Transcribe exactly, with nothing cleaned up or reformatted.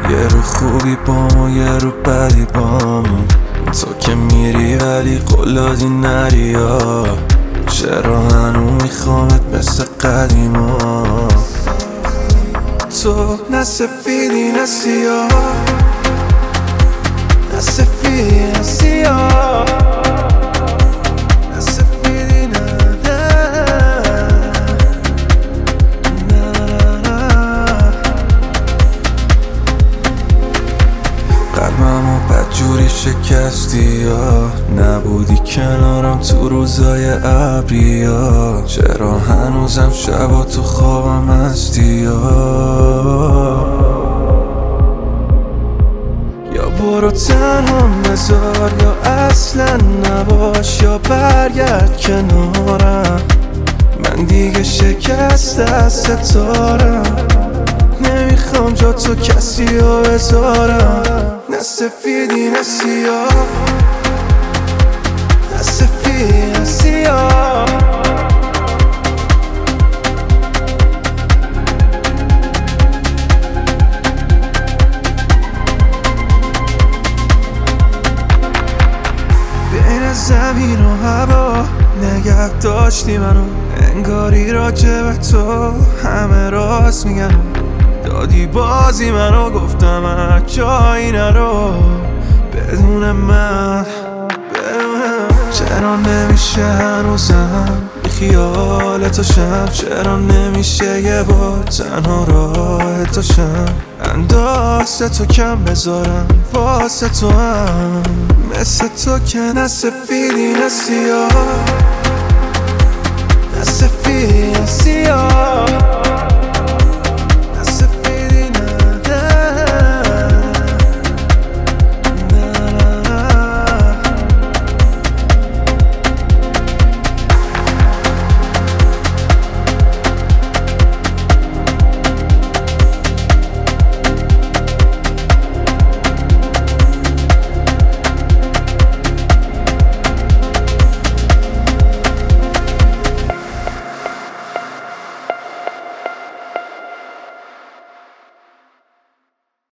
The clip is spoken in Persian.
یه رو خوبی بام و یه رو بدی بام. تو که میری ولی قلادی نری ها. چرا هنو میخوامت مثل قدیما؟ تو نه سفیدی نه سیاه، نه سفیدی نه سیاه، نه سفیدی نه نه نه نه. قلبمو بدجوری شکستی یا نبودی کنارم تو روزای ابری یا چرا هنوزم شبا تو خوابم هستی یا یا برو تنهام بذار یا اصلا نباش یا برگرد کنارم. من دیگه شکست از ستارم، نمیخوام جا تو کسی رو بذارم. نه سفیدی نه سیاه، نه سفیدی نه سیاه. بین زمین و هوا نگه داشتی منو، انگاری راجب تو همه راست میگن. دادی بازی منو گفتم جایی نرو بدون من، بدون من. چرا نمیشه هنوزم بی خیال تو شم؟ چرا نمیشه یه بار تنها راه تو شم؟ اندازه تو کم بذارم واسه تو هم، مثل تو که نه سفیدی نه سیاه، نه سفیدی